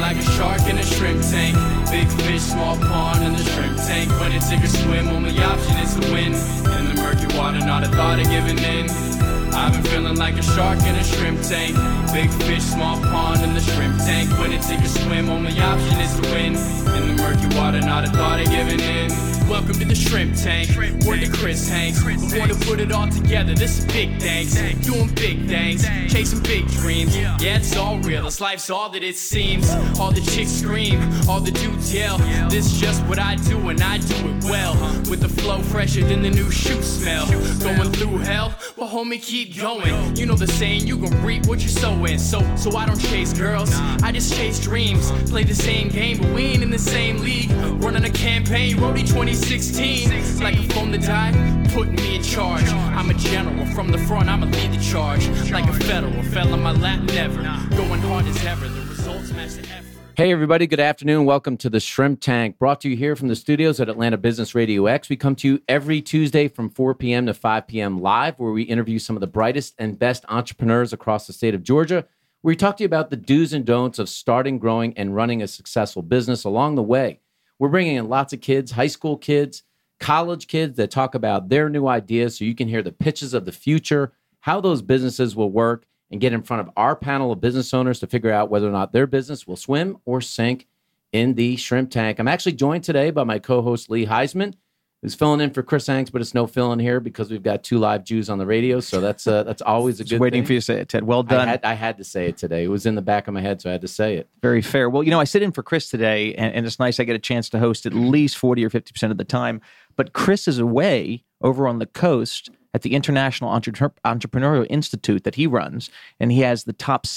like a shark in a shrimp tank. Big fish, small pond in the shrimp tank. When it take a swim, only option is to win. In the murky water, not a thought of giving in. I've been feeling like a shark in a shrimp tank. Big fish, small pond in the shrimp tank. When it take a swim, only option is to win. In the murky water, not a thought of giving in. Welcome to the shrimp tank. Word to Chris Hanks. We want to put it all together. This is big thanks. Doing big things. Chasing big dreams. Yeah, it's all real. This life's all that it seems. All the chicks scream. All the dudes yell. This is just what I do and I do it well. With the flow fresher than the new shoe smell. Going through hell? Well, homie, keep going. You know the saying, you gon' reap what you're sowing. So I don't chase girls. I just chase dreams. Play the same game, but we ain't in the same league. Running a campaign, Roadie 2016. Like a phone to die, putting me in charge. I'm a general from the front, I'ma lead the charge. Like a federal, fell on my lap never. Going hard as ever, the results match the effort. Hey everybody, good afternoon. Welcome to the Shrimp Tank, brought to you here from the studios at Atlanta Business Radio X. We come to you every Tuesday from 4 p.m. to 5 p.m. live, where we interview some of the brightest and best entrepreneurs across the state of Georgia. We talk to you about the do's and don'ts of starting, growing, and running a successful business along the way. We're bringing in lots of kids, high school kids, college kids that talk about their new ideas so you can hear the pitches of the future, how those businesses will work, and get in front of our panel of business owners to figure out whether or not their business will swim or sink in the shrimp tank. I'm actually joined today by my co-host, Lee Heisman, who's filling in for Chris Hanks, but it's no filling here because we've got two live Jews on the radio, so that's always a good thing. Waiting for you to say it, Ted. Well done. I had to say it today. It was in the back of my head, so I had to say it. Very fair. Well, I sit in for Chris today, and it's nice I get a chance to host at least 40 or 50% of the time. But Chris is away over on the coast at the International Entrepreneurial Institute that he runs, and he has the top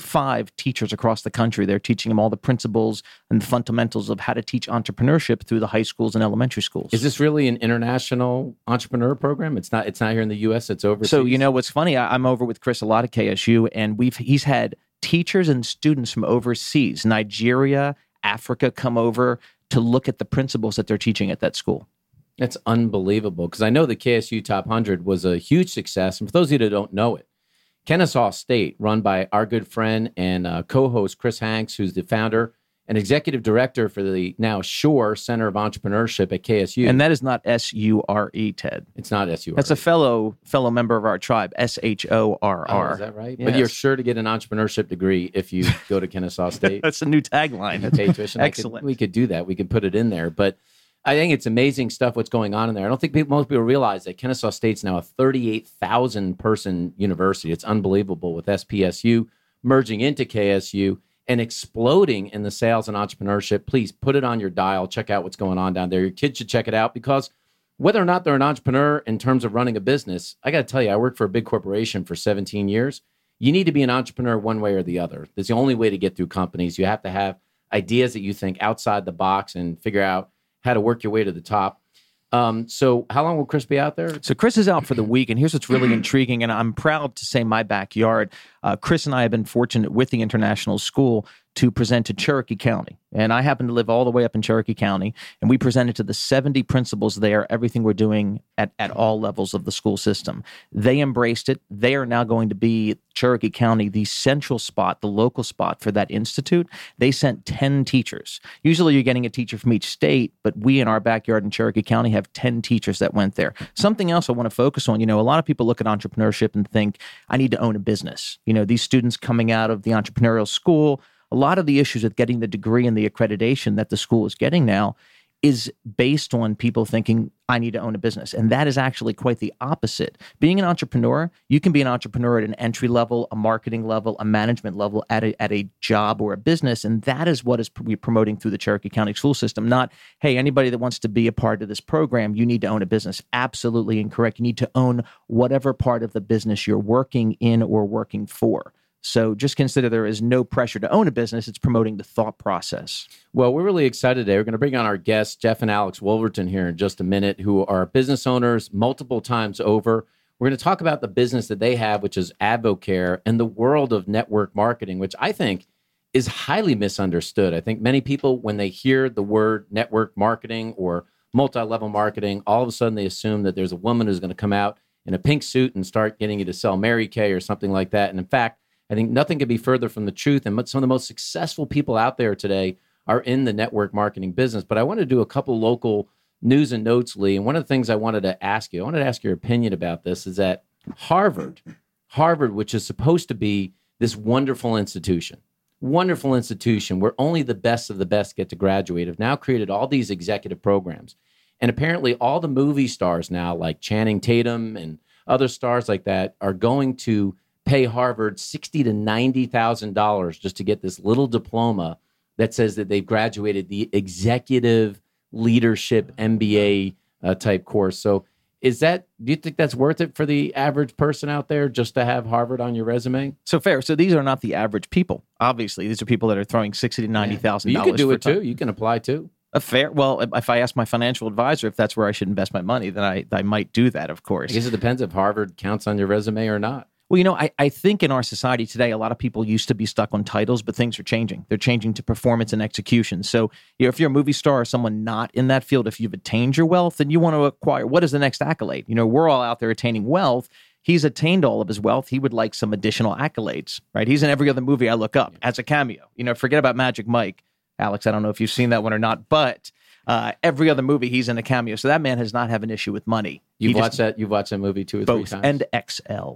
65 teachers across the country. They're teaching him all the principles and the fundamentals of how to teach entrepreneurship through the high schools and elementary schools. Is this really an international entrepreneur program? It's not here in the U.S., it's overseas? So, what's funny, I'm over with Chris a lot at KSU, and he's had teachers and students from overseas, Nigeria, Africa, come over to look at the principles that they're teaching at that school. That's unbelievable, because I know the KSU Top 100 was a huge success. And for those of you that don't know it, Kennesaw State, run by our good friend and co-host Chris Hanks, who's the founder and executive director for the now Shore Center of Entrepreneurship at KSU. And that is not S-U-R-E, Ted. It's not S-U-R-E. That's a fellow member of our tribe, S-H-O-R-R. Oh, is that right? Yes. But you're sure to get an entrepreneurship degree if you go to Kennesaw State. That's a new tagline. You pay tuition. Excellent. We could do that. We could put it in there. But I think it's amazing stuff what's going on in there. I don't think most people realize that Kennesaw State's now a 38,000 person university. It's unbelievable, with SPSU merging into KSU and exploding in the sales and entrepreneurship. Please put it on your dial. Check out what's going on down there. Your kids should check it out, because whether or not they're an entrepreneur in terms of running a business, I got to tell you, I worked for a big corporation for 17 years. You need to be an entrepreneur one way or the other. That's the only way to get through companies. You have to have ideas that you think outside the box and figure out how to work your way to the top. So how long will Chris be out there? So Chris is out for the week, and here's what's really intriguing, and I'm proud to say my backyard. Chris and I have been fortunate with the International School to present to Cherokee County. And I happen to live all the way up in Cherokee County, and we presented to the 70 principals there, everything we're doing at all levels of the school system. They embraced it. They are now going to be, Cherokee County, the central spot, the local spot for that institute. They sent 10 teachers. Usually you're getting a teacher from each state, but we in our backyard in Cherokee County have 10 teachers that went there. Something else I want to focus on, a lot of people look at entrepreneurship and think, I need to own a business. These students coming out of the entrepreneurial school, a lot of the issues with getting the degree and the accreditation that the school is getting now is based on people thinking, I need to own a business. And that is actually quite the opposite. Being an entrepreneur, you can be an entrepreneur at an entry level, a marketing level, a management level, at a job or a business. And that is what we're promoting through the Cherokee County school system. Not, hey, anybody that wants to be a part of this program, you need to own a business. Absolutely incorrect. You need to own whatever part of the business you're working in or working for. So just consider there is no pressure to own a business. It's promoting the thought process. Well, we're really excited today. We're going to bring on our guests, Jeff and Alex Wolverton, here in just a minute, who are business owners multiple times over. We're going to talk about the business that they have, which is Advocare, and the world of network marketing, which I think is highly misunderstood. I think many people, when they hear the word network marketing or multi-level marketing, all of a sudden they assume that there's a woman who's going to come out in a pink suit and start getting you to sell Mary Kay or something like that. And in fact, I think nothing could be further from the truth. And some of the most successful people out there today are in the network marketing business. But I want to do a couple local news and notes, Lee. And one of the things I wanted to ask your opinion about this, is that Harvard, which is supposed to be this wonderful institution where only the best of the best get to graduate, have now created all these executive programs. And apparently all the movie stars now, like Channing Tatum and other stars like that, are going to pay Harvard $60,000 to $90,000 just to get this little diploma that says that they've graduated the executive leadership MBA type course. So do you think that's worth it for the average person out there just to have Harvard on your resume? So fair. So these are not the average people. Obviously, these are people that are throwing $60,000 to $90,000. You can do it too. You can apply too. Well, if I ask my financial advisor if that's where I should invest my money, then I might do that, of course. I guess it depends if Harvard counts on your resume or not. Well, I think in our society today, a lot of people used to be stuck on titles, but things are changing. They're changing to performance and execution. So if you're a movie star or someone not in that field, if you've attained your wealth, then you want to acquire, what is the next accolade? We're all out there attaining wealth. He's attained all of his wealth. He would like some additional accolades, right? He's in every other movie I look up as a cameo. Forget about Magic Mike. Alex, I don't know if you've seen that one or not, but every other movie he's in a cameo. So that man has not have an issue with money. You've watched that movie 2 or 3 times? And XL.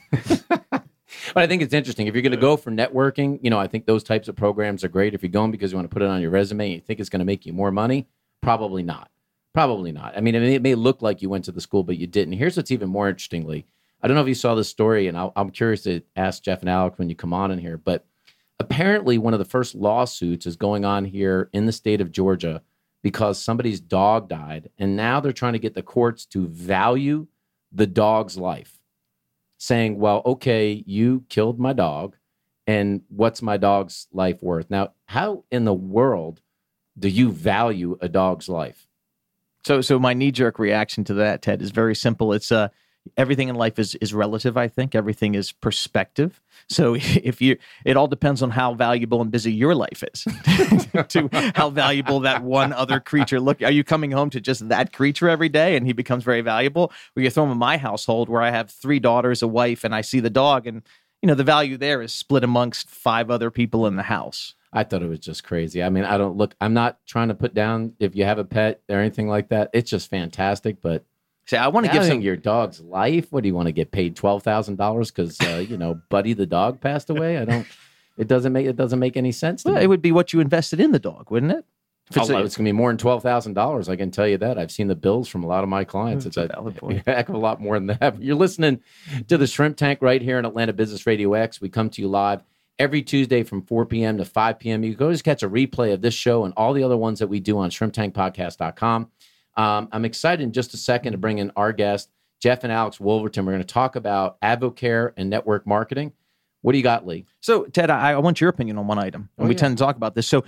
But I think it's interesting. If you're going to go for networking, I think those types of programs are great. If you're going because you want to put it on your resume and you think it's going to make you more money, probably not. I mean, it may look like you went to the school, but you didn't. Here's what's even more interestingly. I don't know if you saw this story, and I'm curious to ask Jeff and Alex when you come on in here, but apparently one of the first lawsuits is going on here in the state of Georgia because somebody's dog died, and now they're trying to get the courts to value the dog's life, saying, well, okay, you killed my dog, and what's my dog's life worth? Now, how in the world do you value a dog's life? So my knee-jerk reaction to that, Ted, is very simple. It's everything in life is relative, I think. Everything is perspective. So it all depends on how valuable and busy your life is to how valuable that one other creature. Look, are you coming home to just that creature every day and he becomes very valuable? Or you throw him in my household where I have 3 daughters, a wife, and I see the dog, and the value there is split amongst 5 other people in the house. I thought it was just crazy. I mean, I'm not trying to put down if you have a pet or anything like that. It's just fantastic, but see, I want to give your dog's life. What do you want to get paid $12,000 because Buddy the dog passed away? It doesn't make any sense to me. It would be what you invested in the dog, wouldn't it? It's going to be more than $12,000. I can tell you that. I've seen the bills from a lot of my clients. It's a heck of a lot more than that. You're listening to the Shrimp Tank right here in Atlanta Business Radio X. We come to you live every Tuesday from 4 p.m. to 5 p.m. You can always catch a replay of this show and all the other ones that we do on shrimptankpodcast.com. I'm excited in just a second to bring in our guest, Jeff and Alex Wolverton. We're going to talk about AdvoCare and network marketing. What do you got, Lee? So, Ted, I want your opinion on one item. And we tend to talk about this. So,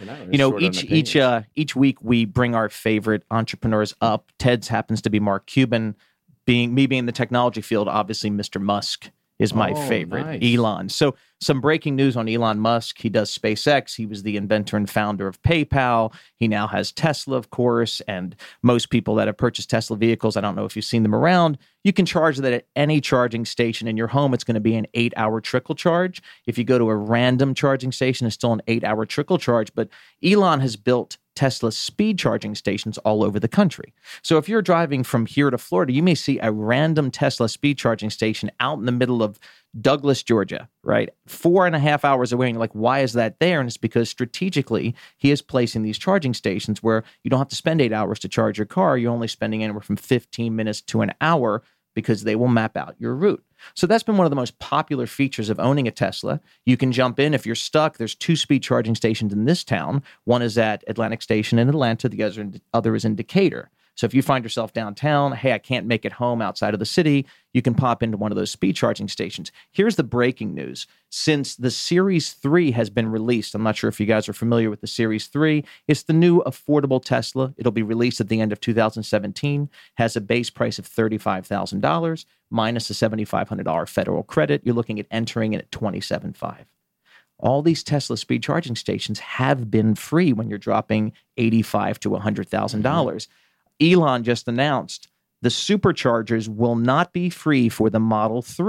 each week we bring our favorite entrepreneurs up. Ted's happens to be Mark Cuban. Being in the technology field, obviously Mr. Musk is my favorite. Nice. Elon. So some breaking news on Elon Musk. He does SpaceX. He was the inventor and founder of PayPal. He now has Tesla, of course, and most people that have purchased Tesla vehicles, I don't know if you've seen them around, you can charge that at any charging station in your home. It's going to be an 8-hour trickle charge. If you go to a random charging station, it's still an 8-hour trickle charge. But Elon has built Tesla speed charging stations all over the country. So if you're driving from here to Florida, you may see a random Tesla speed charging station out in the middle of Douglas, Georgia, right? 4.5 hours away. And you're like, why is that there? And it's because strategically, he is placing these charging stations where you don't have to spend 8 hours to charge your car. You're only spending anywhere from 15 minutes to an hour because they will map out your route. So that's been one of the most popular features of owning a Tesla. You can jump in if you're stuck. There's 2 speed charging stations in this town. One is at Atlantic Station in Atlanta. The other is in Decatur. So if you find yourself downtown, hey, I can't make it home outside of the city, you can pop into one of those speed charging stations. Here's the breaking news. Since the Series 3 has been released, I'm not sure if you guys are familiar with the Series 3. It's the new affordable Tesla. It'll be released at the end of 2017. Has a base price of $35,000 minus a $7,500 federal credit. You're looking at entering it at $27,500. All these Tesla speed charging stations have been free when you're dropping $85,000 to $100,000. Elon just announced the superchargers will not be free for the Model 3.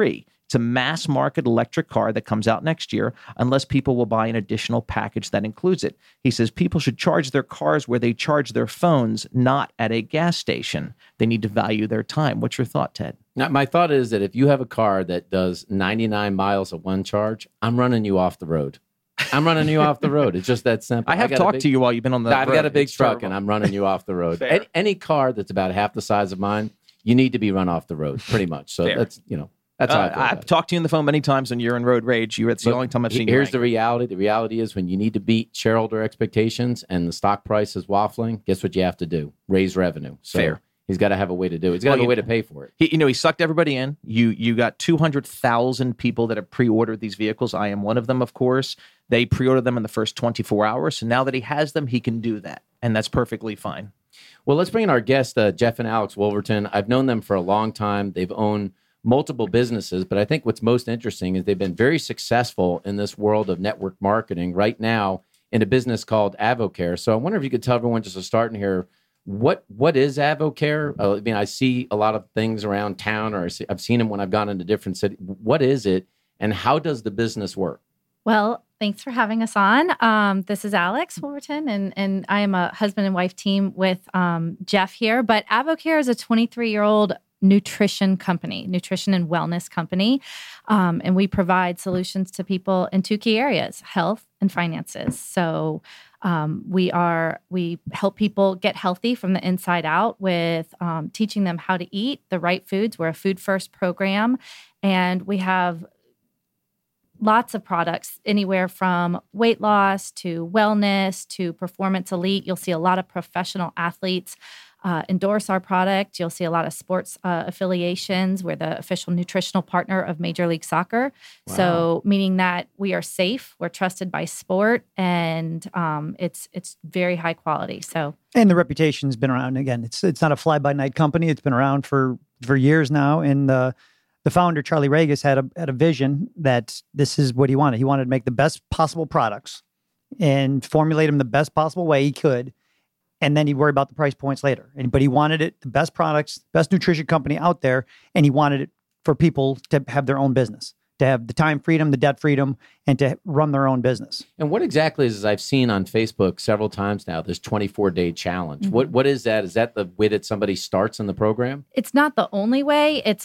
It's a mass market electric car that comes out next year unless people will buy an additional package that includes it. He says people should charge their cars where they charge their phones, not at a gas station. They need to value their time. What's your thought, Ted? Now, my thought is that if you have a car that does 99 miles at one charge, I'm running you off the road. I'm running you off the road. It's just that simple. I have talked to you while you've been on the road. I've got a big It's truck, terrible. and I'm running you off the road. Fair. Any car that's about half the size of mine, you need to be run off the road, pretty much. So Fair. that's that's how I feel about I've it. talked to you on the phone many times when you're in road rage. It's the But only time I've seen you. Here's the angry. reality. The reality is when you need to beat shareholder expectations and the stock price is waffling, guess what you have to do? Raise revenue. So Fair. he's got to have a way to do it. He's got to have a way to pay for it. He sucked everybody in. You got 200,000 people that have pre-ordered these vehicles. I am one of them, of course. They pre-ordered them in the first 24 hours. So now that he has them, he can do that. And that's perfectly fine. Well, let's bring in our guest, Jeff and Alex Wolverton. I've known them for a long time. They've owned multiple businesses, but I think what's most interesting is they've been very successful in this world of network marketing right now in a business called AvoCare. So I wonder if you could tell everyone just to start in here, what is AvoCare? I mean, I see a lot of things around town, or I've seen them when I've gone into different cities. What is it, and how does the business work? Well, thanks for having us on. This is Alex Wolverton, and I am a husband and wife team with Jeff here. But AvoCare is a 23-year-old nutrition company, nutrition and wellness company. And we provide solutions to people in two key areas, health and finances. So we help people get healthy from the inside out with teaching them how to eat the right foods. We're a food first program, and we have lots of products, anywhere from weight loss to wellness to performance elite. You'll see a lot of professional athletes endorse our product. You'll see a lot of sports affiliations. We're the official nutritional partner of Major League Soccer. Wow. So meaning that we are safe, we're trusted by sport, and it's very high quality. So And the reputation's been around. Again, it's not a fly-by-night company. It's been around for years now. And the founder, Charlie Regis, had a vision that this is what he wanted. He wanted to make the best possible products and formulate them the best possible way he could. And then he'd worry about the price points later. But he wanted it, the best products, best nutrition company out there. And he wanted it for people to have their own business, to have the time freedom, the debt freedom, and to run their own business. And what exactly is, I've seen on Facebook several times now, this 24-day challenge. Mm-hmm. What is that? Is that the way that somebody starts in the program? it's not the only way. It's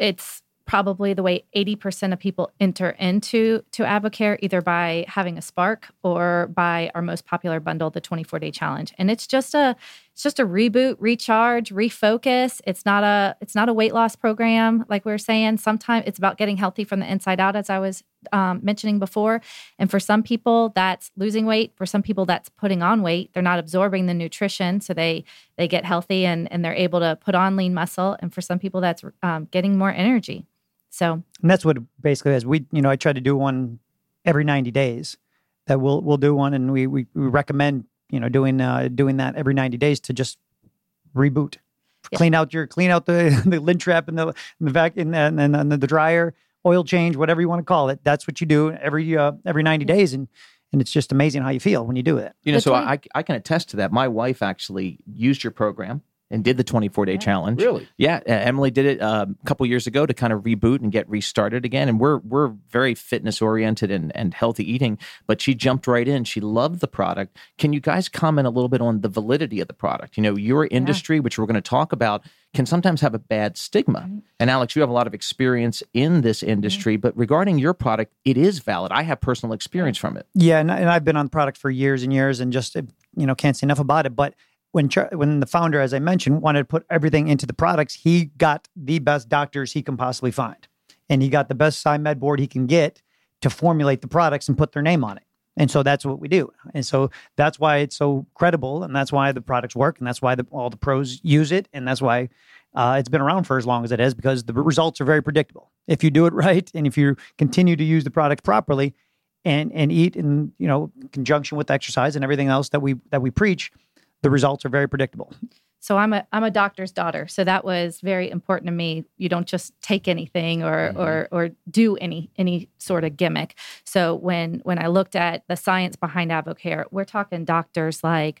probably the way 80% of people enter into AvoCare, either by having a spark or by our most popular bundle, the 24-day challenge. And it's just a reboot, recharge, refocus. It's not a weight loss program, like we were saying. Sometimes it's about getting healthy from the inside out, as I was mentioning before. And for some people, that's losing weight. For some people, that's putting on weight. They're not absorbing the nutrition, so they get healthy and they're able to put on lean muscle. And for some people, that's getting more energy. So, And that's what it basically is. I try to do one every 90 days. That we'll do one, and we recommend doing that every 90 days to just reboot, Yeah. clean out the lint trap and the vacuum and the dryer, oil change, whatever you want to call it. That's what you do every 90 days, and it's just amazing how you feel when you do it. So The I can attest to that. My wife actually used your program and did the 24-day challenge. Really? Yeah, Emily did it a couple years ago to kind of reboot and get restarted again. And we're very fitness oriented and healthy eating, but she jumped right in. She loved the product. Can you guys comment a little bit on the validity of the product? Your industry, which we're going to talk about, can sometimes have a bad stigma. And Alex, you have a lot of experience in this industry, but regarding your product, it is valid. I have personal experience from it. Yeah, and I've been on the product for years and years, and just can't say enough about it. But when the founder, as I mentioned, wanted to put everything into the products, he got the best doctors he can possibly find, and he got the best SciMed board he can get to formulate the products and put their name on it. And so that's what we do. And so that's why it's so credible, and that's why the products work, and that's why all the pros use it, and that's why it's been around for as long as it has, because the results are very predictable. If you do it right, and if you continue to use the products properly, and eat in conjunction with exercise and everything else that we preach, the results are very predictable. So I'm a doctor's daughter, so that was very important to me. You don't just take anything or do any sort of gimmick. So when I looked at the science behind AvoCare, we're talking doctors like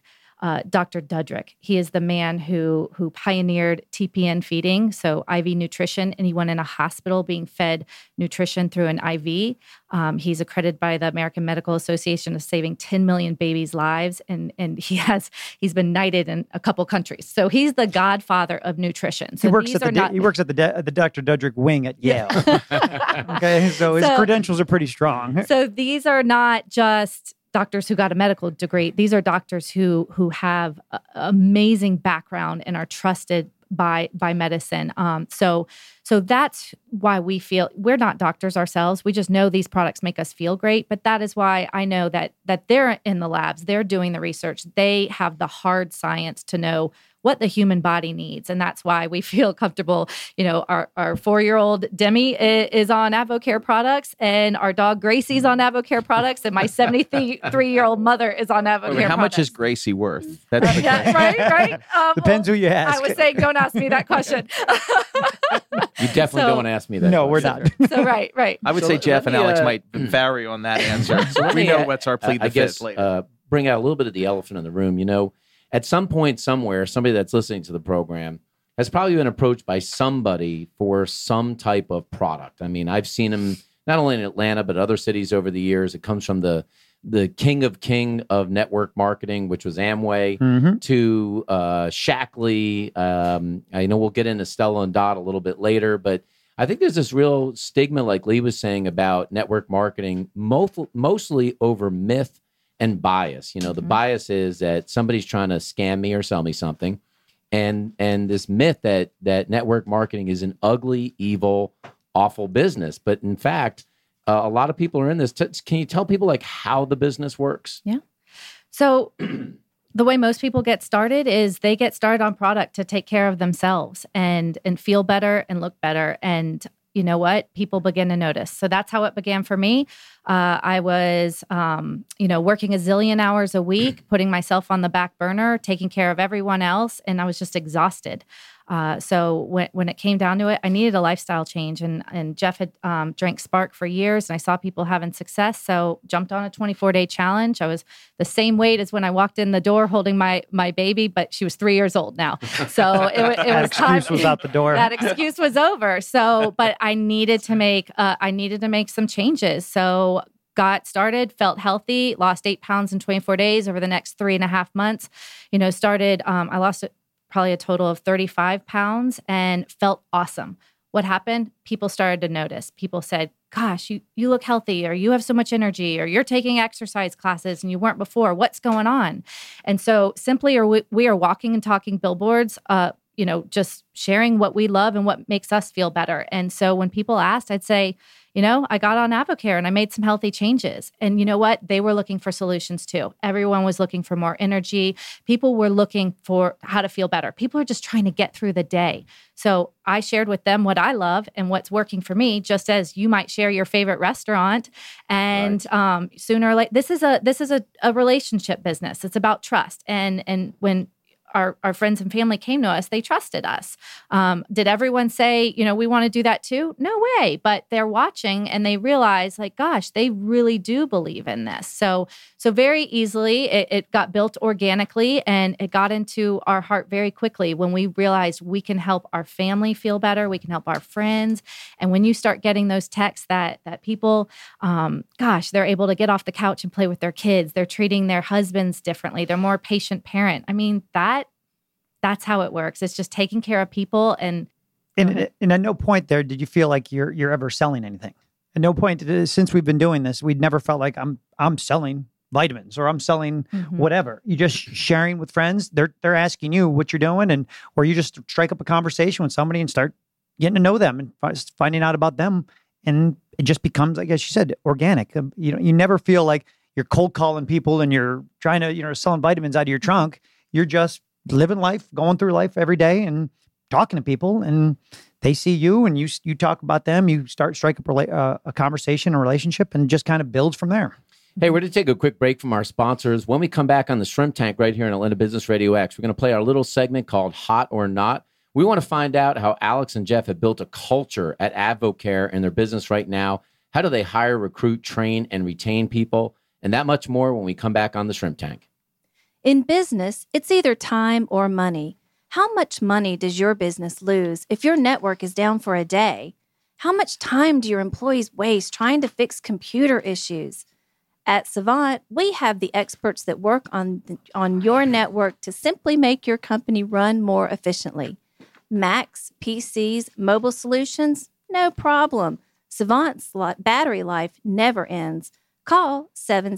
Dr. Dudrick. He is the man who pioneered TPN feeding, so IV nutrition, and he went in a hospital being fed nutrition through an IV. He's accredited by the American Medical Association of saving 10 million babies' lives, and he's been knighted in a couple countries. So he's the godfather of nutrition. So he works at the Dr. Dudrick wing at Yale. Okay, so his credentials are pretty strong. So these are not just doctors who got a medical degree. These are doctors who have amazing background and are trusted by medicine. So that's why we feel we're not doctors ourselves. We just know these products make us feel great. But that is why I know that they're in the labs, they're doing the research, they have the hard science to know what the human body needs. And that's why we feel comfortable. Our 4-year-old Demi is on AdvoCare products, and our dog Gracie's on AdvoCare products, and my 73-year-old mother is on AdvoCare products. How much is Gracie worth? That's right. Depends who you ask. I was saying, don't ask me that question. You definitely don't ask me that. No, question. we're not. So right. I would say Jeff and Alex might vary on that answer. So we know what's our plead the fifth later. Bring out a little bit of the elephant in the room. At some point somewhere, somebody that's listening to the program has probably been approached by somebody for some type of product. I mean, I've seen them not only in Atlanta, but other cities over the years. It comes from the king of network marketing, which was Amway, to Shackley. I know we'll get into Stella and Dot a little bit later, but I think there's this real stigma, like Lee was saying, about network marketing, mostly over myth and bias. The bias is that somebody's trying to scam me or sell me something. And this myth that network marketing is an ugly, evil, awful business. But in fact, a lot of people are in this. Can you tell people how the business works? Yeah. So the way most people get started is they get started on product to take care of themselves and feel better and look better. And you know what? People begin to notice. So that's how it began for me. I was, working a zillion hours a week, putting myself on the back burner, taking care of everyone else, and I was just exhausted. So when it came down to it, I needed a lifestyle change. And Jeff had drank Spark for years, and I saw people having success. So jumped on a 24-day challenge. I was the same weight as when I walked in the door holding my baby, but she was 3 years old now. So it was time. Excuse was out the door. That excuse was over. So, but I needed to make some changes. So got started, felt healthy, lost 8 pounds in 24 days over the next 3.5 months. I lost probably a total of 35 pounds and felt awesome. What happened? People started to notice. People said, gosh, you look healthy, or you have so much energy, or you're taking exercise classes and you weren't before. What's going on? And so simply, we are walking and talking billboards, just sharing what we love and what makes us feel better. And so when people asked, I'd say, I got on AdvoCare and I made some healthy changes. And you know what? They were looking for solutions too. Everyone was looking for more energy. People were looking for how to feel better. People are just trying to get through the day. So I shared with them what I love and what's working for me, just as you might share your favorite restaurant. And sooner or later, this is a relationship business. It's about trust. And when our friends and family came to us, they trusted us. Did everyone say, we want to do that too? No way. But they're watching and they realize, gosh, they really do believe in this. So very easily, it got built organically, and it got into our heart very quickly when we realized we can help our family feel better. We can help our friends. And when you start getting those texts that people, they're able to get off the couch and play with their kids. They're treating their husbands differently. They're more patient parent. I mean, that's how it works. It's just taking care of people. And at no point there did you feel like you're ever selling anything. At no point since we've been doing this, we'd never felt like I'm selling vitamins or I'm selling whatever. You're just sharing with friends. They're asking you what you're doing, or you just strike up a conversation with somebody and start getting to know them and finding out about them. And it just becomes, like, as you said, organic. You never feel like you're cold calling people and you're trying to, selling vitamins out of your trunk. You're just living life, going through life every day and talking to people, and they see you and you talk about them. You strike up a conversation, a relationship, and just kind of builds from there. Hey, we're going to take a quick break from our sponsors. When we come back on the Shrimp Tank right here in Atlanta Business Radio X, we're going to play our little segment called Hot or Not. We want to find out how Alex and Jeff have built a culture at AdvoCare in their business right now. How do they hire, recruit, train, and retain people? And that much more when we come back on the Shrimp Tank. In business, it's either time or money. How much money does your business lose if your network is down for a day? How much time do your employees waste trying to fix computer issues? At Savant, we have the experts that work on your network to simply make your company run more efficiently. Macs, PCs, mobile solutions, no problem. Savant's battery life never ends. Call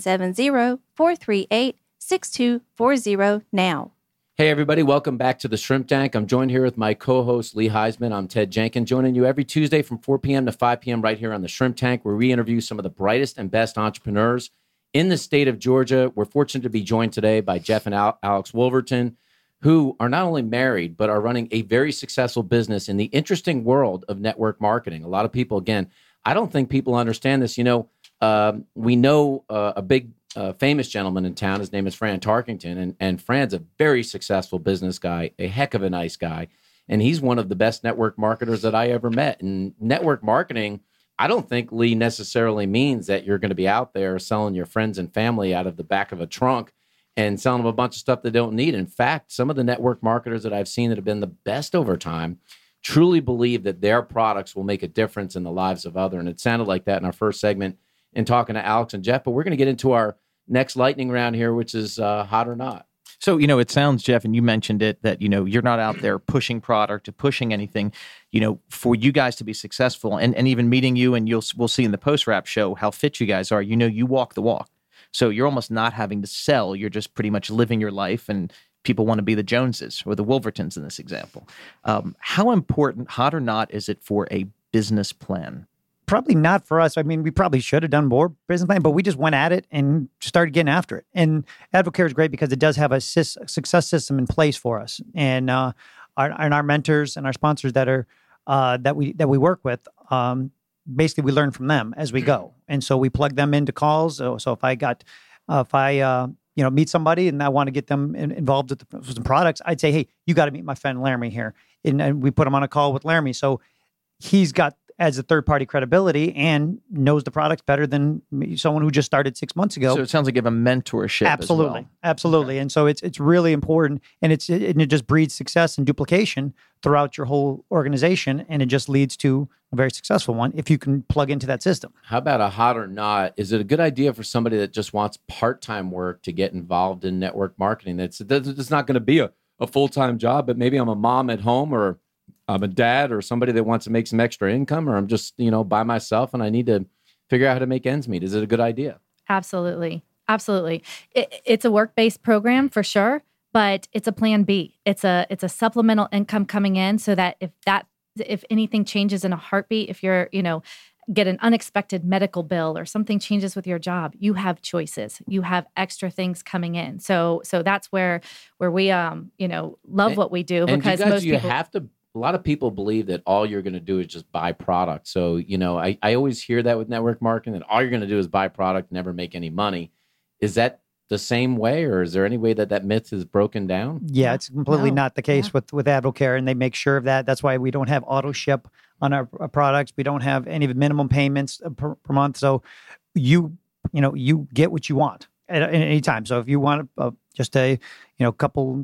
770-438-6240 now. Hey, everybody. Welcome back to the Shrimp Tank. I'm joined here with my co-host, Lee Heisman. I'm Ted Jenkins, joining you every Tuesday from 4 p.m. to 5 p.m. right here on the Shrimp Tank, where we interview some of the brightest and best entrepreneurs in the state of Georgia. We're fortunate to be joined today by Jeff and Alex Wolverton, who are not only married, but are running a very successful business in the interesting world of network marketing. A lot of people, again, I don't think people understand this. We know a big famous gentleman in town. His name is Fran Tarkington, and Fran's a very successful business guy, a heck of a nice guy, and he's one of the best network marketers that I ever met. And network marketing, I don't think, Lee, necessarily means that you're going to be out there selling your friends and family out of the back of a trunk and selling them a bunch of stuff they don't need. In fact, some of the network marketers that I've seen that have been the best over time truly believe that their products will make a difference in the lives of others. And it sounded like that in our first segment in talking to Alex and Jeff. But we're going to get into our next lightning round here, which is hot or not. So, it sounds, Jeff, and you mentioned it, that, you're not out there pushing product or pushing anything, for you guys to be successful and even meeting you, and we'll see in the post-wrap show how fit you guys are. You walk the walk. So you're almost not having to sell. You're just pretty much living your life, and people want to be the Joneses or the Wolvertons in this example. How important, hot or not, is it for a business plan? Probably not for us. I mean, we probably should have done more business plan, but we just went at it and started getting after it. And Advocare is great because it does have a success system in place for us. And our mentors and our sponsors that we work with, basically we learn from them as we go. And so we plug them into calls. So if I meet somebody and I want to get them involved with some products, I'd say, hey, you got to meet my friend Laramie here. And we put him on a call with Laramie. So he's got, as a third-party credibility, and knows the products better than someone who just started 6 months ago. So it sounds like you have a mentorship. Absolutely, as well. Absolutely. Okay. And so it's really important, and it just breeds success and duplication throughout your whole organization, and it just leads to a very successful one if you can plug into that system. How about a hot or not? Is it a good idea for somebody that just wants part-time work to get involved in network marketing? It's not going to be a full-time job, but maybe I'm a mom at home, or I'm a dad, or somebody that wants to make some extra income, or I'm just, by myself and I need to figure out how to make ends meet. Is it a good idea? Absolutely. Absolutely. It's a work-based program for sure, but it's a plan B. It's a supplemental income coming in so that if anything changes in a heartbeat, if you're, get an unexpected medical bill or something changes with your job, you have choices. You have extra things coming in. So that's where we, love what we do, because most people have to. A lot of people believe that all you're going to do is just buy product. So, I always hear that with network marketing, that all you're going to do is buy product, never make any money. Is that the same way, or is there any way that myth is broken down? Yeah, it's completely not the case with Advocare, and they make sure of that. That's why we don't have auto ship on our products. We don't have any minimum payments per month. So you get what you want at any time. So if you want just a couple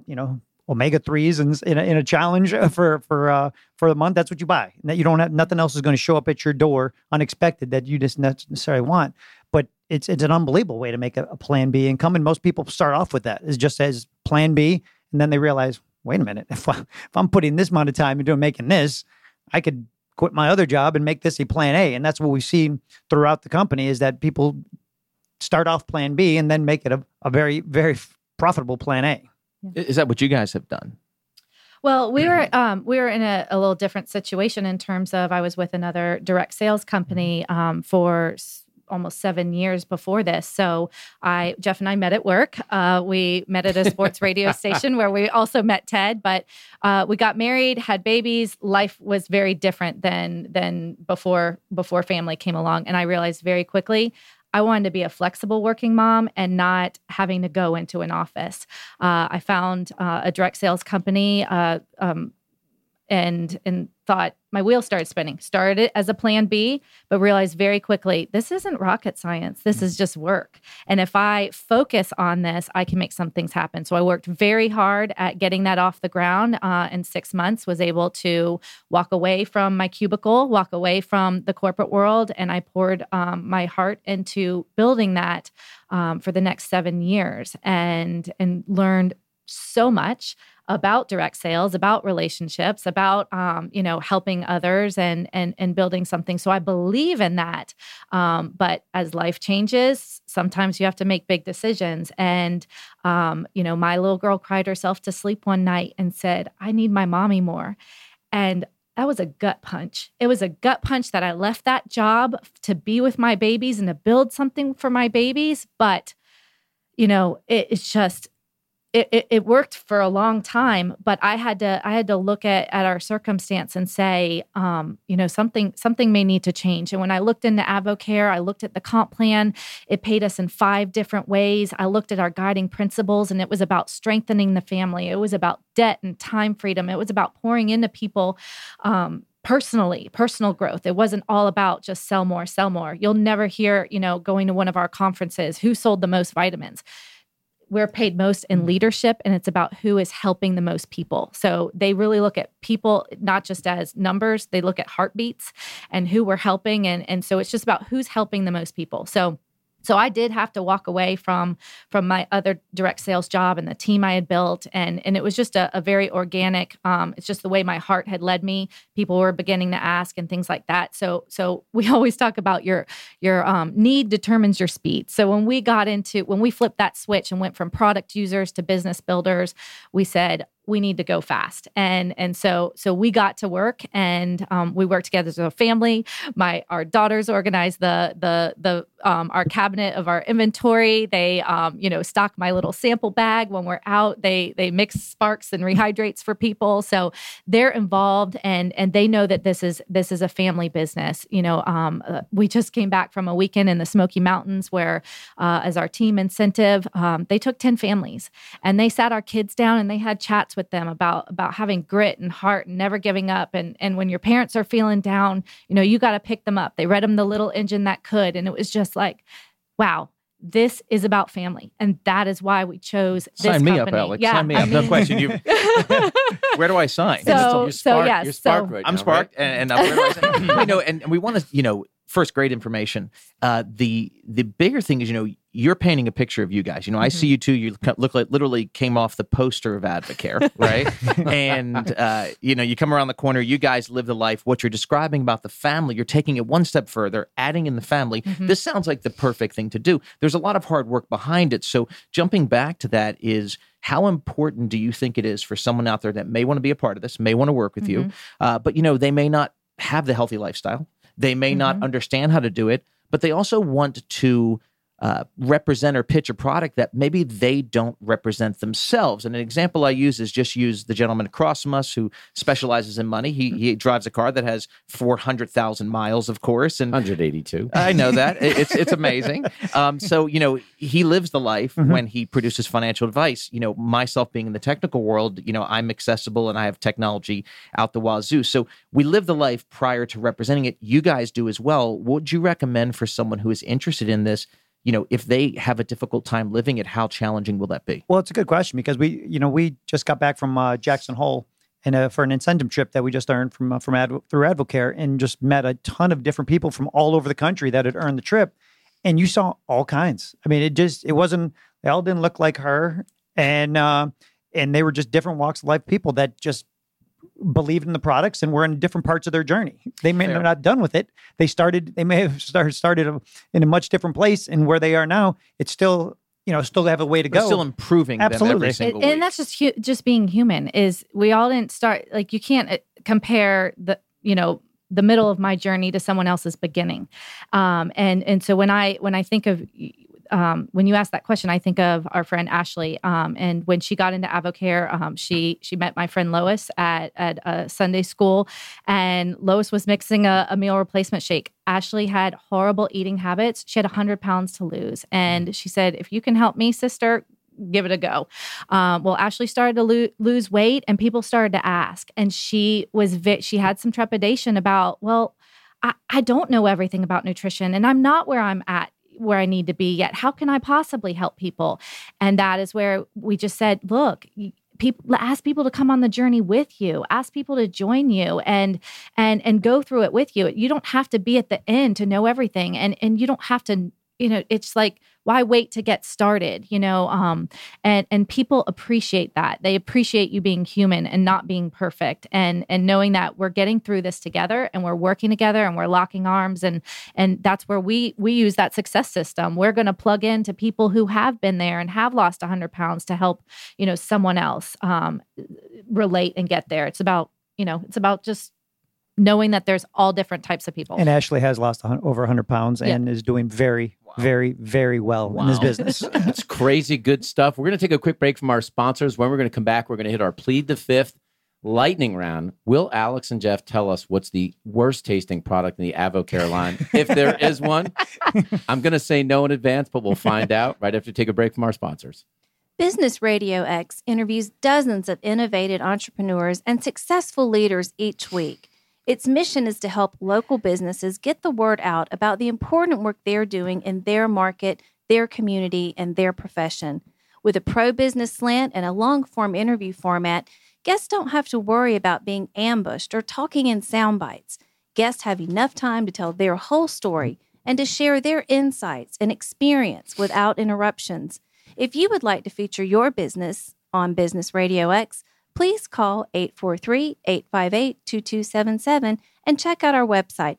omega-3s in a challenge for the month, that's what you buy. That you don't have, nothing else is going to show up at your door unexpected that you just necessarily want. But it's an unbelievable way to make a plan B income, and most people start off with that. It's just as plan B, and then they realize, wait a minute, if I'm putting this amount of time into making this, I could quit my other job and make this a plan A. And that's what we've seen throughout the company, is that people start off plan B and then make it a very, very profitable plan A. Is that what you guys have done? Well, we were in a little different situation in terms of, I was with another direct sales company for almost 7 years before this. So Jeff and I met at work. We met at a sports radio station where we also met Ted, but we got married, had babies. Life was very different than before family came along. And I realized very quickly, I wanted to be a flexible working mom and not having to go into an office. I found a direct sales company and thought my wheels started spinning. Started it as a plan B, but realized very quickly, this isn't rocket science. This is just work. And if I focus on this, I can make some things happen. So I worked very hard at getting that off the ground. In 6 months, was able to walk away from my cubicle, walk away from the corporate world, and I poured my heart into building that for the next 7 years, and learned so much about direct sales, about relationships, about helping others and building something. So I believe in that. But as life changes, sometimes you have to make big decisions. And my little girl cried herself to sleep one night and said, "I need my mommy more." And that was a gut punch. It was a gut punch that I left that job to be with my babies and to build something for my babies. But it's just. It worked for a long time, but I had to look at our circumstance and say, something may need to change. And when I looked into AdvoCare, I looked at the comp plan. It paid us in 5 different ways. I looked at our guiding principles, and it was about strengthening the family. It was about debt and time freedom. It was about pouring into people. Personal growth. It wasn't all about just sell more. You'll never hear, going to one of our conferences, who sold the most vitamins. We're paid most in leadership, and it's about who is helping the most people. So they really look at people not just as numbers, they look at heartbeats and who we're helping. And so it's just about who's helping the most people. So I did have to walk away from my other direct sales job and the team I had built. And it was just a very organic, it's just the way my heart had led me. People were beginning to ask and things like that. So we always talk about your need determines your speed. So when we flipped that switch and went from product users to business builders, we said, we need to go fast. And so we got to work, and we worked together as a family. Our daughters organized our cabinet of our inventory. They stock my little sample bag when we're out. They mix sparks and rehydrates for people. So they're involved, and they know that this is a family business. We just came back from a weekend in the Smoky Mountains where, as our team incentive, they took 10 families, and they sat our kids down and they had chats with them about having grit and heart and never giving up. And when your parents are feeling down, you got to pick them up. They read them The Little Engine That Could. And it was just like, wow, this is about family. And that is why we chose this company. Sign me up, Alex. Yeah, Sign me up. No question. Where do I sign? You're sparked right now. I'm sparked. Right? And where do I sign? And we want to, first, great information. The bigger thing is, you're painting a picture of you guys. I see you two. You look like literally came off the poster of AdvoCare, right? And you come around the corner. You guys live the life. What you're describing about the family, you're taking it one step further, adding in the family. Mm-hmm. This sounds like the perfect thing to do. There's a lot of hard work behind it. So jumping back to that is, how important do you think it is for someone out there that may want to be a part of this, may want to work with you, but they may not have the healthy lifestyle. They may not understand how to do it, but they also want to represent or pitch a product that maybe they don't represent themselves. And an example I use the gentleman across from us who specializes in money. He drives a car that has 400,000 miles, of course. And 182. I know that. It's amazing. So, he lives the life when he produces financial advice. Myself being in the technical world, I'm accessible and I have technology out the wazoo. So we live the life prior to representing it. You guys do as well. What would you recommend for someone who is interested in this? If they have a difficult time living it, how challenging will that be? Well, it's a good question because we just got back from Jackson Hole and for an incentive trip that we just earned through AdvoCare, and just met a ton of different people from all over the country that had earned the trip, and you saw all kinds. I mean, it wasn't, they all didn't look like her, and they were just different walks of life people that just believed in the products and were in different parts of their journey. They may not done with it. They may have started in a much different place, and where they are now, it's still, still have a way to go. They're still improving. Absolutely. Them every single week. And that's just being human. Is we all didn't start, like, you can't compare the middle of my journey to someone else's beginning. And so when I think of, when you ask that question, I think of our friend Ashley. And when she got into AdvoCare, she met my friend Lois at a Sunday school, and Lois was mixing a meal replacement shake. Ashley had horrible eating habits. She had 100 pounds to lose. And she said, if you can help me, sister, give it a go. Well, Ashley started to lose weight, and people started to ask, and she had some trepidation about, well, I don't know everything about nutrition, and I'm not where I need to be yet. How can I possibly help people? And that is where we just said, look, ask people to come on the journey with you. Ask people to join you and go through it with you. You don't have to be at the end to know everything, and you don't have to. It's like, why wait to get started? And people appreciate that. They appreciate you being human and not being perfect, and knowing that we're getting through this together, and we're working together, and we're locking arms, and that's where we use that success system. We're going to plug into people who have been there and have lost 100 pounds to help someone else relate and get there. It's about just knowing that there's all different types of people. And Ashley has lost over 100 pounds and is doing very, very, very well in this business. It's crazy good stuff. We're going to take a quick break from our sponsors. When we're going to come back, we're going to hit our Plead the Fifth lightning round. Will Alex and Jeff tell us what's the worst tasting product in the AdvoCare line, if there is one? I'm going to say no in advance, but we'll find out right after we take a break from our sponsors. Business Radio X interviews dozens of innovative entrepreneurs and successful leaders each week. Its mission is to help local businesses get the word out about the important work they're doing in their market, their community, and their profession. With a pro-business slant and a long-form interview format, guests don't have to worry about being ambushed or talking in sound bites. Guests have enough time to tell their whole story and to share their insights and experience without interruptions. If you would like to feature your business on Business Radio X, please call 843-858-2277 and check out our website,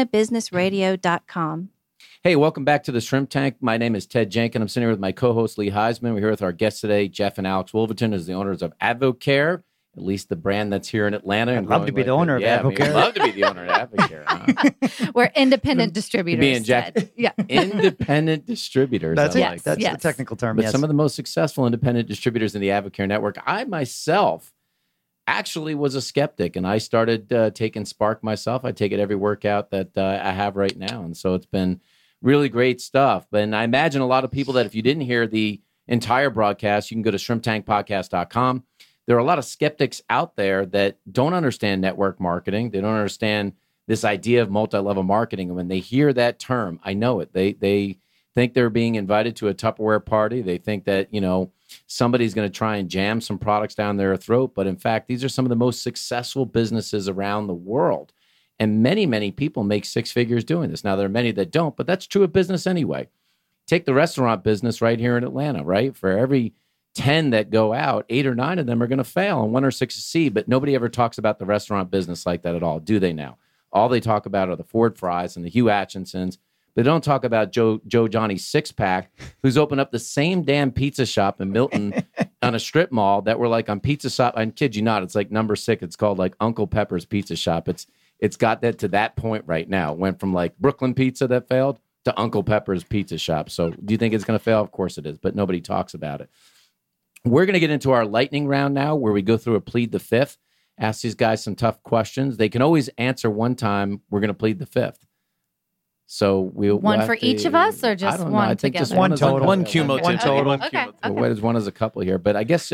atlantabusinessradio.com. Hey, welcome back to the Shrimp Tank. My name is Ted Jenkin. I'm sitting here with my co-host, Lee Heisman. We're here with our guests today, Jeff and Alex Wolverton, as the owners of AdvoCare, at least the brand that's here in Atlanta. I'd love to be the owner of AdvoCare. I'd love to be the owner of AdvoCare. Huh? We're independent distributors. Yeah. Independent distributors. That's it. Like That's the technical term. But some of the most successful independent distributors in the AdvoCare network. I myself actually was a skeptic, and I started taking Spark myself. I take it every workout that I have right now, and so it's been really great stuff. And I imagine a lot of people that if you didn't hear the entire broadcast, you can go to shrimptankpodcast.com. There are a lot of skeptics out there that don't understand network marketing. They don't understand this idea of multi-level marketing. And when they hear that term, I know it. They think they're being invited to a Tupperware party. They think that, somebody's going to try and jam some products down their throat. But in fact, these are some of the most successful businesses around the world. And many, many people make six figures doing this. Now, there are many that don't, but that's true of business anyway. Take the restaurant business right here in Atlanta, right? For every 10 that go out, 8 or 9 of them are going to fail and 1 or 6 succeed. But nobody ever talks about the restaurant business like that at all, do they now? All they talk about are the Ford Fries and the Hugh Atchinsons. They don't talk about Joe Johnny's Six-Pack, who's opened up the same damn pizza shop in Milton on a strip mall that we're like on Pizza Shop. I kid you not, it's like number 6. It's called like Uncle Pepper's Pizza Shop. It's got that to that point right now. It went from like Brooklyn Pizza that failed to Uncle Pepper's Pizza Shop. So do you think it's going to fail? Of course it is, but nobody talks about it. We're going to get into our lightning round now where we go through a Plead the Fifth, ask these guys some tough questions. They can always answer one time. We're going to plead the fifth. So we'll one for each of us, or just one together? Just one total. One cumulative. Okay. Well, one is a couple here, but I guess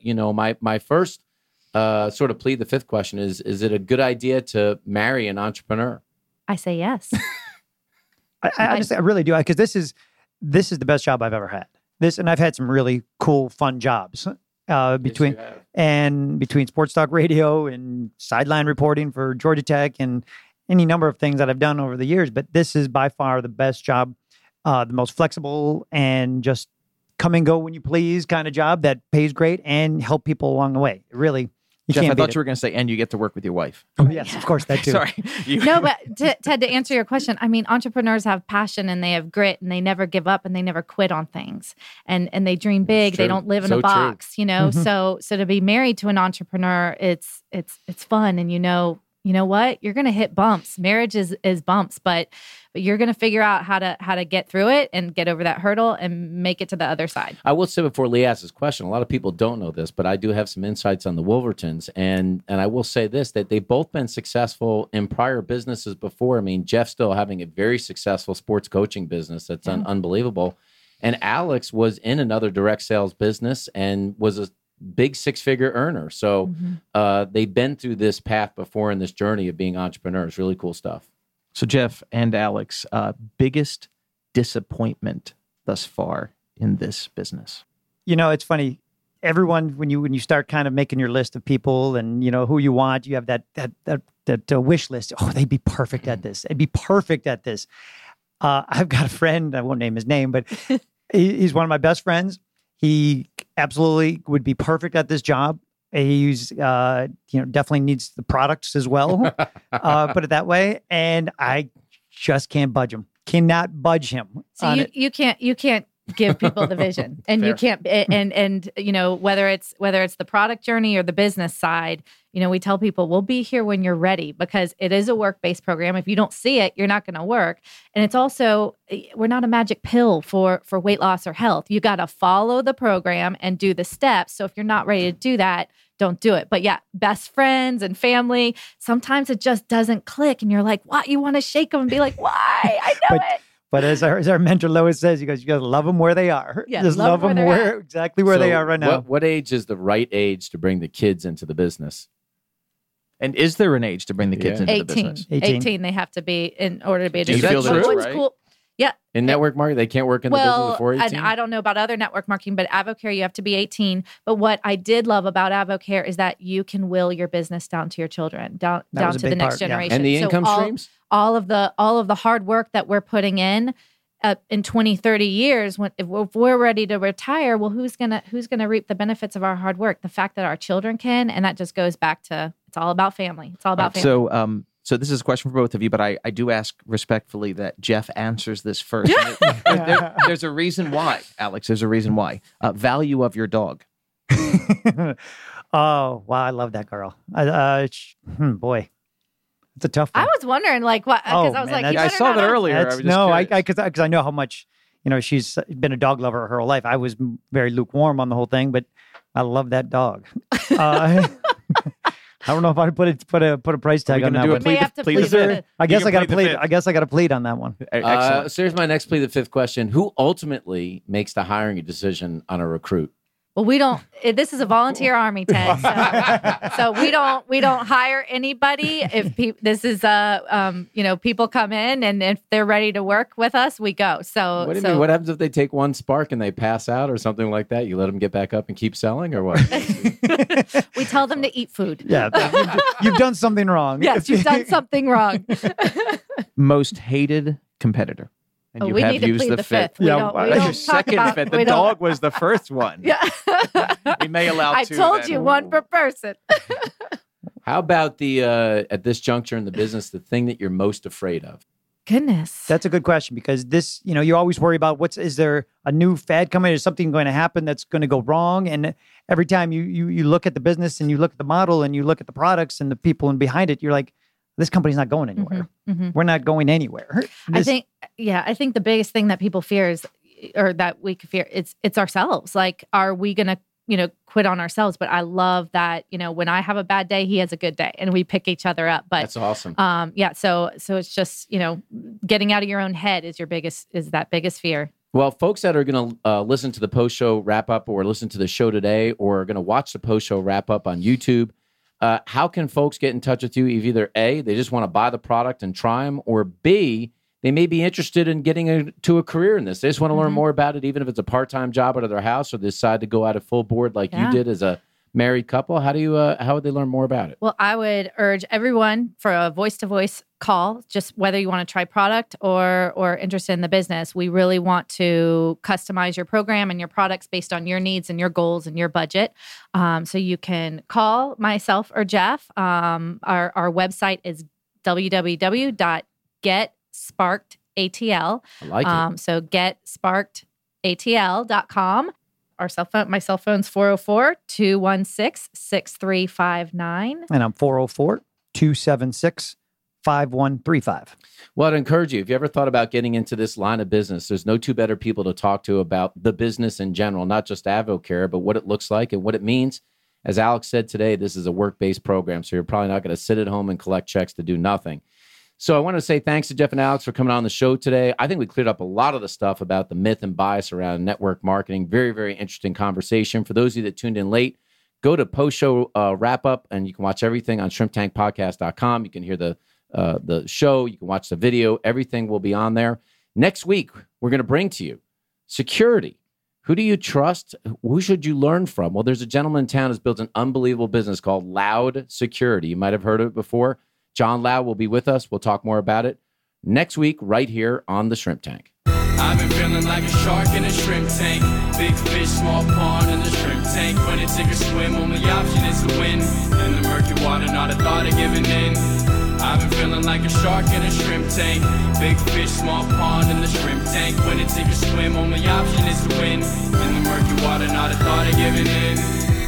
my first sort of plead the fifth question is it a good idea to marry an entrepreneur? I say yes. I honestly, I really do, because this is the best job I've ever had. And I've had some really cool, fun jobs between Sports Talk Radio and sideline reporting for Georgia Tech and any number of things that I've done over the years. But this is by far the best job, the most flexible and just come and go when you please kind of job that pays great and help people along the way. It really. Jeff, I thought you were going to say, and you get to work with your wife. Oh, yes, of course, that too. Sorry. No, but Ted, to answer your question, I mean, entrepreneurs have passion and they have grit and they never give up and they never quit on things. And they dream big. They don't live in a box, Mm-hmm. So to be married to an entrepreneur, it's fun. And you know what? You're going to hit bumps. Marriage is bumps, but you're going to figure out how to get through it and get over that hurdle and make it to the other side. I will say before Lee asks this question, a lot of people don't know this, but I do have some insights on the Wolvertons. And I will say this, that they've both been successful in prior businesses before. I mean, Jeff's still having a very successful sports coaching business that's unbelievable. And Alex was in another direct sales business and was a big six-figure earner. So they've been through this path before in this journey of being entrepreneurs. Really cool stuff. So Jeff and Alex, biggest disappointment thus far in this business? You know, it's funny. Everyone, when you start kind of making your list of people and you know who you want, you have that wish list. Oh, they'd be perfect at this. They'd be perfect at this. I've got a friend. I won't name his name, but he's one of my best friends. He absolutely would be perfect at this job. He's definitely needs the products as well. Put it that way. And I just can't budge him. Cannot budge him. So you can't give people the vision, and you can't, and you know, whether it's the product journey or the business side, you know, we tell people we'll be here when you're ready, because it is a work-based program. If you don't see it, you're not going to work. And it's also, we're not a magic pill for weight loss or health. You got to follow the program and do the steps. So if you're not ready to do that, don't do it. But yeah, best friends and family, sometimes it just doesn't click, and you're like, what? You want to shake them and be like, why? I know it. But as our mentor Lois says, he goes, you got to love them where they are. Yeah, just love them exactly where they are right now. What age is the right age to bring the kids into the business? And is there an age to bring the kids into the business? 18 they have to be in order to be a Do you feel that's true? Right? Cool. Yeah. In network marketing, they can't work in the business before 18? And I don't know about other network marketing, but AdvoCare, you have to be 18. But what I did love about AdvoCare is that you can will your business down to your children, down to the next generation. And the income streams? All of the hard work that we're putting in 20, 30 years, if we're ready to retire, well, who's gonna reap the benefits of our hard work? The fact that our children can, and that just goes back to, it's all about family. It's all about family. So this is a question for both of you, but I do ask respectfully that Jeff answers this first. There's a reason why, Alex. There's a reason why. Value of your dog. Oh, wow. I love that girl. Boy. It's a tough one. I was wondering, like, what? Because I was like, I saw that earlier. Because I know how much, you know, she's been a dog lover her whole life. I was very lukewarm on the whole thing, but I love that dog. I don't know if I'd put a price tag on that one. I guess I got to plead on that one. Excellent. So here's my next plea, the fifth question: who ultimately makes the hiring decision on a recruit? Well, we don't. This is a volunteer army, Ted. So we don't hire anybody. If this is people come in, and if they're ready to work with us, we go. So what do you mean? What happens if they take one spark and they pass out or something like that? You let them get back up and keep selling, or what? We tell them to eat food. Yeah, you've done something wrong. Yes, you've done something wrong. Most hated competitor. And you we have need to used plead the fifth. We don't your second fifth. The dog was the first one. Yeah. We may allow I two. I told you, one per person. How about the at this juncture in the business, the thing that you're most afraid of? Goodness. That's a good question, because this, you know, you always worry about is there a new fad coming? Is something going to happen that's going to go wrong? And every time you look at the business and you look at the model and you look at the products and the people and behind it, you're like, this company's not going anywhere. Mm-hmm. We're not going anywhere. I think the biggest thing that people fear is, or that we could fear, it's ourselves. Like, are we going to, quit on ourselves? But I love that, when I have a bad day, he has a good day, and we pick each other up. But that's awesome. So it's just, getting out of your own head is that biggest fear. Well, folks that are going to listen to the post-show wrap-up or listen to the show today or are going to watch the post-show wrap-up on YouTube, how can folks get in touch with you? If either A, they just want to buy the product and try them, or B, they may be interested in getting to a career in this. They just want to learn more about it, even if it's a part-time job out of their house, or they decide to go out at full board like you did as a married couple. How would they learn more about it? Well, I would urge everyone for a voice-to-voice call, just whether you want to try product or interested in the business. We really want to customize your program and your products based on your needs and your goals and your budget. So you can call myself or Jeff. Our website is www.getsparkedATL. I like it. So getsparkedATL.com. My cell phone's 404-216-6359. And I'm 404-276-5135. Well, I'd encourage you, if you ever thought about getting into this line of business, there's no two better people to talk to about the business in general, not just AdvoCare, but what it looks like and what it means. As Alex said today, this is a work-based program, so you're probably not going to sit at home and collect checks to do nothing. So I want to say thanks to Jeff and Alex for coming on the show today. I think we cleared up a lot of the stuff about the myth and bias around network marketing. Very, very interesting conversation. For those of you that tuned in late, go to post-show wrap-up, and you can watch everything on shrimptankpodcast.com. You can hear the show. You can watch the video. Everything will be on there. Next week, we're going to bring to you security. Who do you trust? Who should you learn from? Well, there's a gentleman in town who's built an unbelievable business called Loud Security. You might have heard of it before. John Loud will be with us. We'll talk more about it next week right here on the Shrimp Tank. I've been feeling like a shark in a shrimp tank. Big fish, small pond in the shrimp tank. When it's sink or swim, only option is to win. In the murky water, not a thought of giving in. I've been feeling like a shark in a shrimp tank. Big fish, small pond in the shrimp tank. When it's sink or swim, only option is to win. In the murky water, not a thought of giving in.